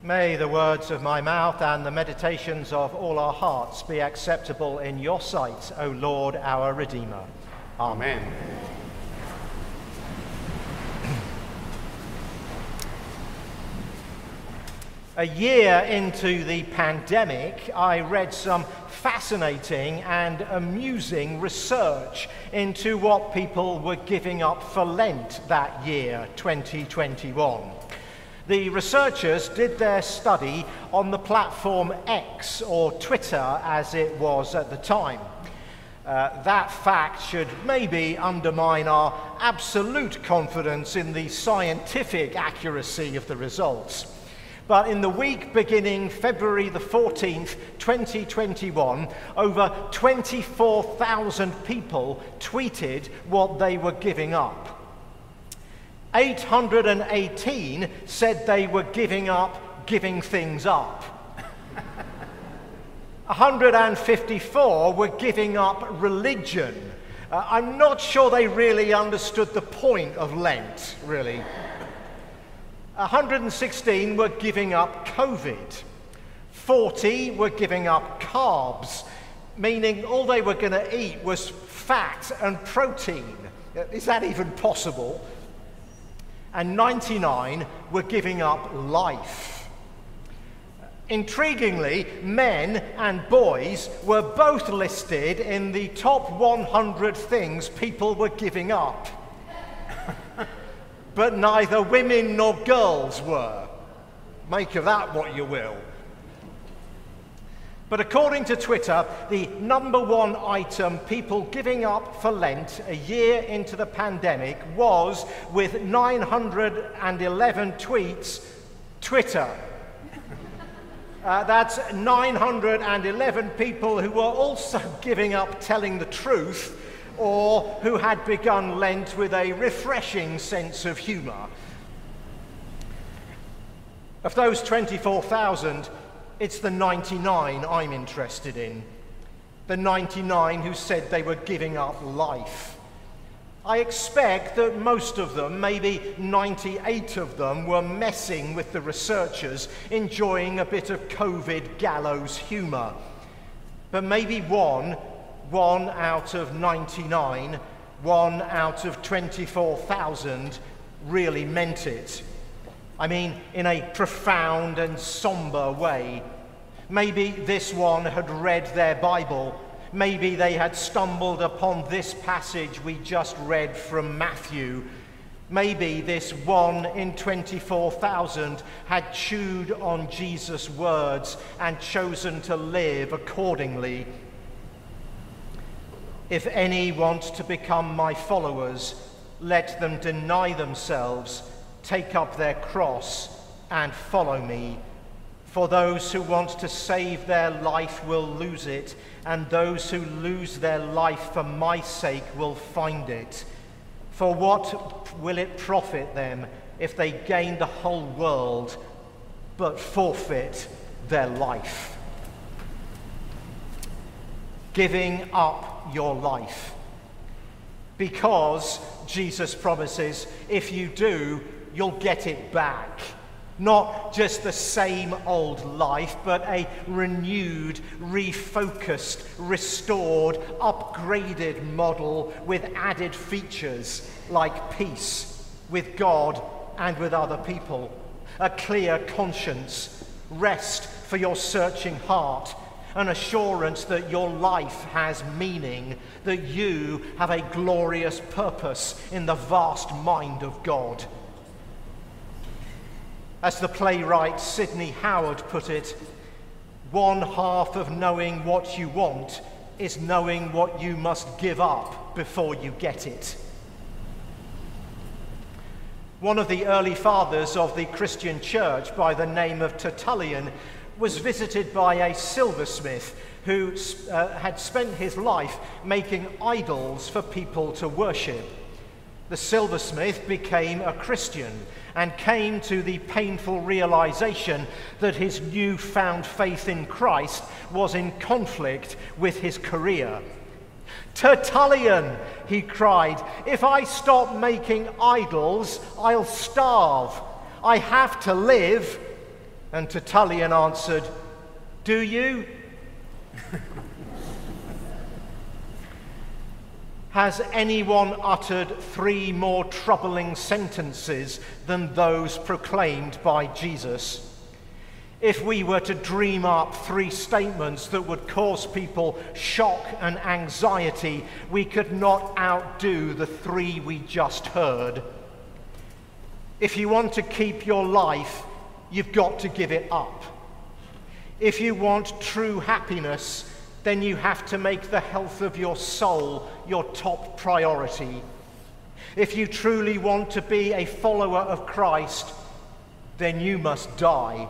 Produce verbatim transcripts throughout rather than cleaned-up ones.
May the words of my mouth and the meditations of all our hearts be acceptable in your sight, O Lord, our Redeemer. Amen. Amen. A year into the pandemic, I read some fascinating and amusing research into what people were giving up for Lent that year, twenty twenty-one. The researchers did their study on the platform X, or Twitter as it was at the time. Uh, that fact should maybe undermine our absolute confidence in the scientific accuracy of the results. But in the week beginning February the fourteenth, twenty twenty-one, over twenty-four thousand people tweeted what they were giving up. eight hundred eighteen said they were giving up giving things up. one hundred fifty-four were giving up religion. Uh, I'm not sure they really understood the point of Lent, really. one hundred sixteen were giving up COVID. forty were giving up carbs, meaning all they were going to eat was fat and protein. Is that even possible? And ninety-nine were giving up life. Intriguingly, men and boys were both listed in the top one hundred things people were giving up. But neither women nor girls were. Make of that what you will. But according to Twitter, the number one item people giving up for Lent a year into the pandemic was, with nine hundred eleven tweets, Twitter. Uh, that's nine hundred eleven people who were also giving up telling the truth, or who had begun Lent with a refreshing sense of humour. Of those twenty-four thousand, it's the ninety-nine I'm interested in. The ninety-nine who said they were giving up life. I expect that most of them, maybe ninety-eight of them, were messing with the researchers, enjoying a bit of COVID gallows humour. But maybe one, one out of ninety-nine, one out of twenty-four thousand really meant it. I mean, in a profound and somber way. Maybe this one had read their Bible. Maybe they had stumbled upon this passage we just read from Matthew. Maybe this one in twenty-four thousand had chewed on Jesus' words and chosen to live accordingly. If any want to become my followers, let them deny themselves, take up their cross, and follow me. For those who want to save their life will lose it, and those who lose their life for my sake will find it. For what will it profit them if they gain the whole world, but forfeit their life? Giving up your life. Because, Jesus promises, if you do, you'll get it back. Not just the same old life, but a renewed, refocused, restored, upgraded model with added features like peace with God and with other people, a clear conscience, rest for your searching heart, an assurance that your life has meaning, that you have a glorious purpose in the vast mind of God. As the playwright Sidney Howard put it, one half of knowing what you want is knowing what you must give up before you get it. One of the early fathers of the Christian church, by the name of Tertullian, was visited by a silversmith who uh, had spent his life making idols for people to worship. The silversmith became a Christian and came to the painful realization that his newfound faith in Christ was in conflict with his career. "Tertullian," he cried, "if I stop making idols, I'll starve. I have to live. And Tertullian answered, "Do you?" Has anyone uttered three more troubling sentences than those proclaimed by Jesus? If we were to dream up three statements that would cause people shock and anxiety, we could not outdo the three we just heard. If you want to keep your life, you've got to give it up. If you want true happiness, then you have to make the health of your soul your top priority. If you truly want to be a follower of Christ, then you must die.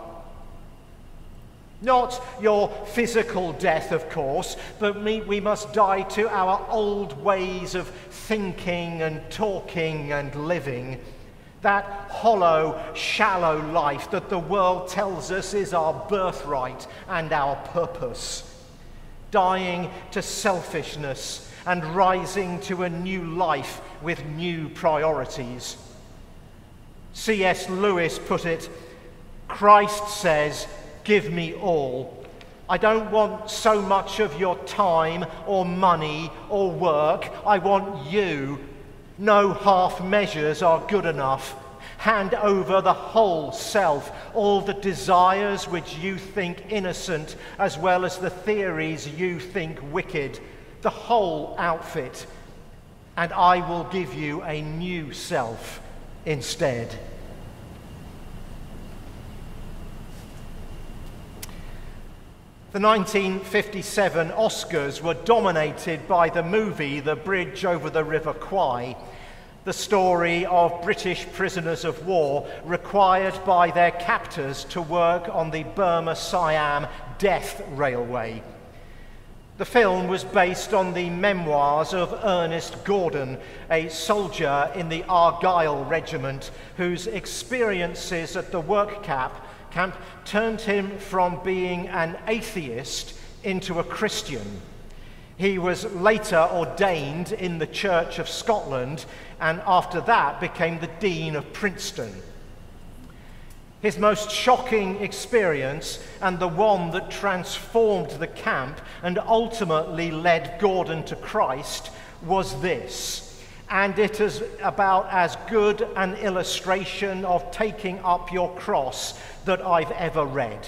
Not your physical death, of course, but we must die to our old ways of thinking and talking and living. That hollow, shallow life that the world tells us is our birthright and our purpose. Dying to selfishness and rising to a new life with new priorities. C S Lewis put it, Christ says, "Give me all. I don't want so much of your time or money or work. I want you. No half measures are good enough. Hand over the whole self, all the desires which you think innocent, as well as the theories you think wicked, the whole outfit, and I will give you a new self instead." The nineteen fifty-seven Oscars were dominated by the movie The Bridge Over the River Kwai, the story of British prisoners of war required by their captors to work on the Burma-Siam Death Railway. The film was based on the memoirs of Ernest Gordon, a soldier in the Argyll Regiment whose experiences at the work camp, camp turned him from being an atheist into a Christian. He was later ordained in the Church of Scotland and after that became the Dean of Princeton. His most shocking experience, and the one that transformed the camp and ultimately led Gordon to Christ, was this, and it is about as good an illustration of taking up your cross that I've ever read.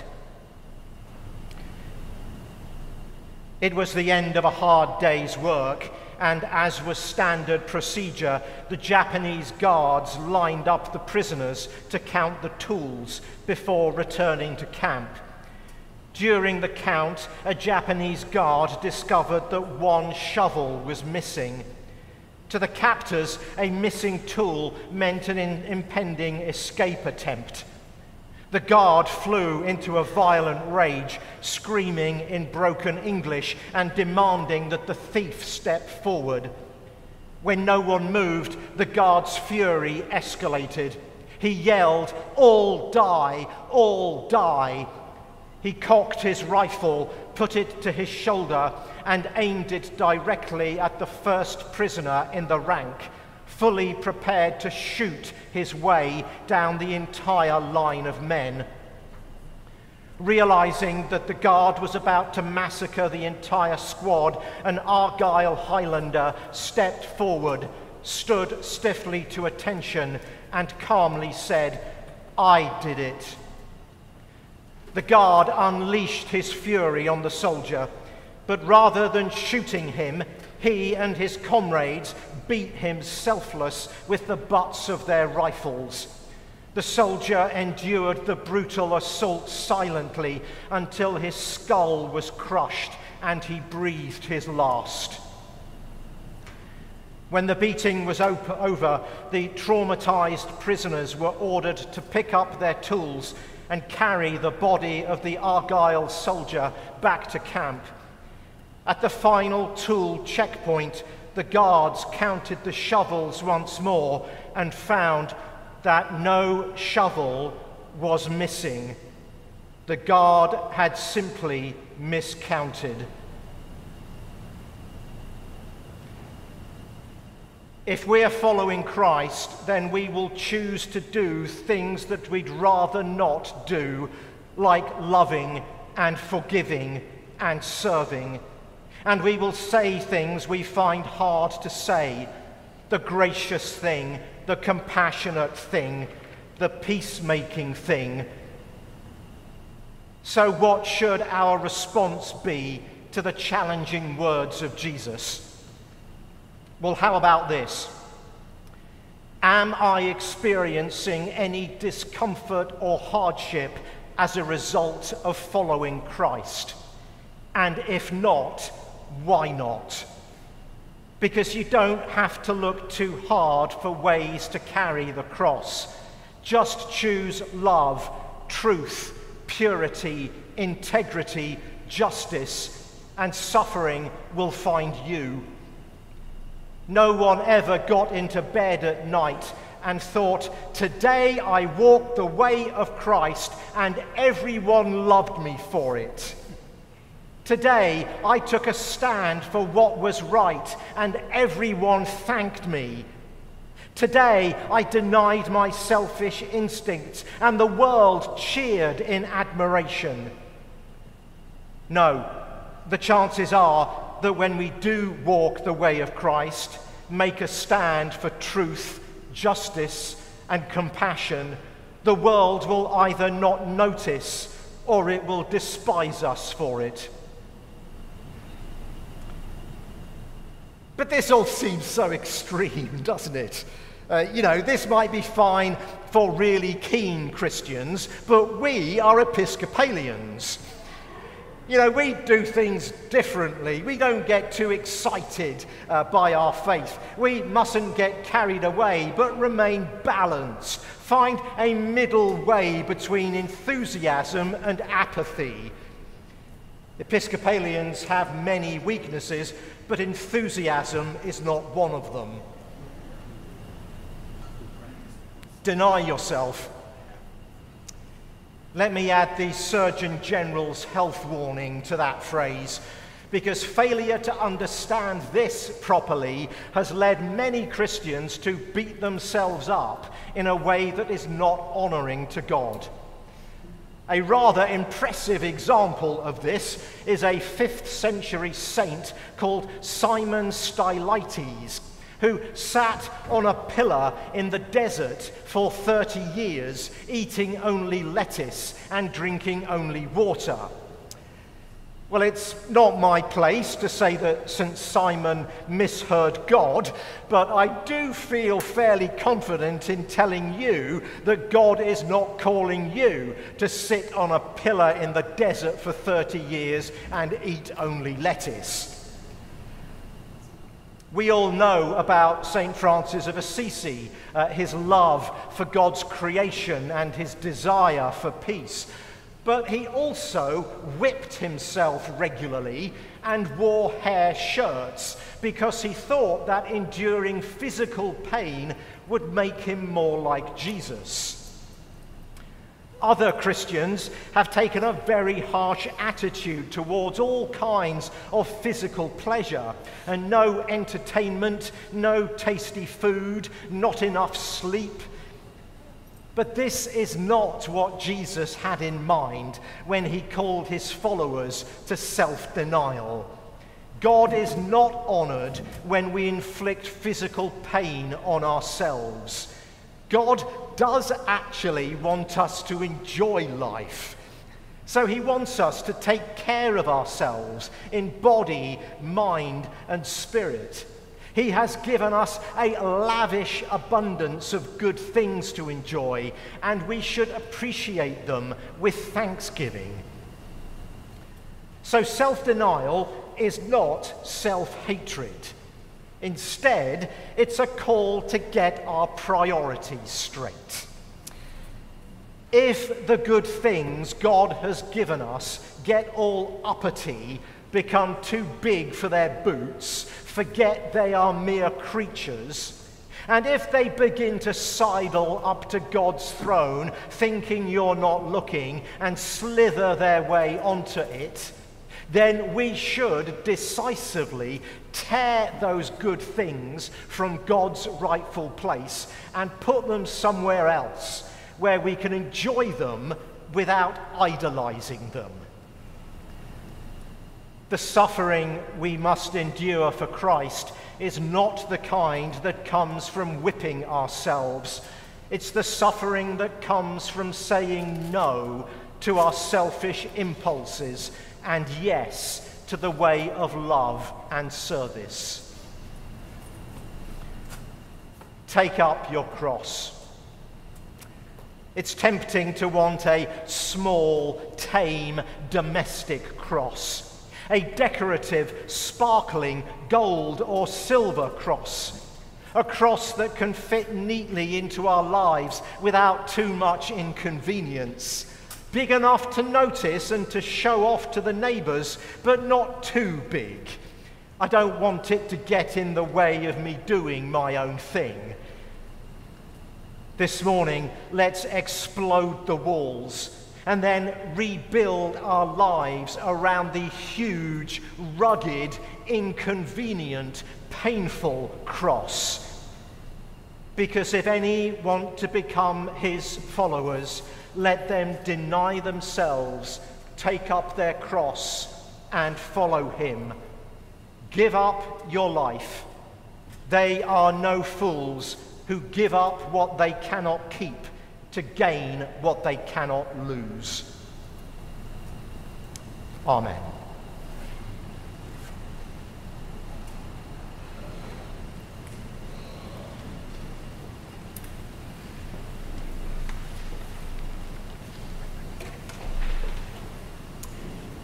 It was the end of a hard day's work, and as was standard procedure, the Japanese guards lined up the prisoners to count the tools before returning to camp. During the count, a Japanese guard discovered that one shovel was missing. To the captors, a missing tool meant an in- impending escape attempt. The guard flew into a violent rage, screaming in broken English and demanding that the thief step forward. When no one moved, the guard's fury escalated. He yelled, "All die! All die!" He cocked his rifle, put it to his shoulder, and aimed it directly at the first prisoner in the rank, fully prepared to shoot his way down the entire line of men. Realizing that the guard was about to massacre the entire squad, an Argyll Highlander stepped forward, stood stiffly to attention, and calmly said, "I did it." The guard unleashed his fury on the soldier, but rather than shooting him, he and his comrades beat him selfless with the butts of their rifles. The soldier endured the brutal assault silently until his skull was crushed and he breathed his last. When the beating was op- over, the traumatized prisoners were ordered to pick up their tools and carry the body of the Argyll soldier back to camp. At the final tool checkpoint, the guards counted the shovels once more and found that no shovel was missing. The guard had simply miscounted. If we are following Christ, then we will choose to do things that we'd rather not do like loving and forgiving and serving. And we will say things we find hard to say, the gracious thing, the compassionate thing, the peacemaking thing. So what should our response be to the challenging words of Jesus? Well, how about this? Am I experiencing any discomfort or hardship as a result of following Christ? And if not, why not? Because you don't have to look too hard for ways to carry the cross. Just choose love, truth, purity, integrity, justice, and suffering will find you. No one ever got into bed at night and thought, today I walked the way of Christ and everyone loved me for it. Today I took a stand for what was right and everyone thanked me. Today I denied my selfish instincts and the world cheered in admiration. No, the chances are that when we do walk the way of Christ, make a stand for truth, justice, and compassion, the world will either not notice or it will despise us for it. But this all seems so extreme, doesn't it? Uh, you know, this might be fine for really keen Christians, but we are Episcopalians. You know, we do things differently. We don't get too excited uh, by our faith. We mustn't get carried away, but remain balanced. Find a middle way between enthusiasm and apathy. Episcopalians have many weaknesses, but enthusiasm is not one of them. Deny yourself. Let me add the Surgeon General's health warning to that phrase, because failure to understand this properly has led many Christians to beat themselves up in a way that is not honouring to God. A rather impressive example of this is a fifth century saint called Simon Stylites, who sat on a pillar in the desert for thirty years, eating only lettuce and drinking only water. Well, it's not my place to say that Saint Simon misheard God, but I do feel fairly confident in telling you that God is not calling you to sit on a pillar in the desert for thirty years and eat only lettuce. We all know about Saint Francis of Assisi, uh, his love for God's creation and his desire for peace. But he also whipped himself regularly and wore hair shirts because he thought that enduring physical pain would make him more like Jesus. Other Christians have taken a very harsh attitude towards all kinds of physical pleasure, and no entertainment, no tasty food, not enough sleep. But this is not what Jesus had in mind when he called his followers to self-denial. God is not honoured when we inflict physical pain on ourselves. God does actually want us to enjoy life. So he wants us to take care of ourselves in body, mind, and spirit. He has given us a lavish abundance of good things to enjoy, and we should appreciate them with thanksgiving. So self-denial is not self-hatred. Instead, it's a call to get our priorities straight. If the good things God has given us get all uppity, become too big for their boots, forget they are mere creatures, and if they begin to sidle up to God's throne, thinking you're not looking, and slither their way onto it, then we should decisively tear those good things from God's rightful place and put them somewhere else where we can enjoy them without idolizing them. The suffering we must endure for Christ is not the kind that comes from whipping ourselves. It's the suffering that comes from saying no to our selfish impulses and yes to the way of love and service. Take up your cross. It's tempting to want a small, tame, domestic cross. A decorative, sparkling gold or silver cross. A cross that can fit neatly into our lives without too much inconvenience. Big enough to notice and to show off to the neighbours, but not too big. I don't want it to get in the way of me doing my own thing. This morning, let's explode the walls and then rebuild our lives around the huge, rugged, inconvenient, painful cross. Because if any want to become his followers, let them deny themselves, take up their cross, and follow him. Give up your life. They are no fools who give up what they cannot keep to gain what they cannot lose. Amen.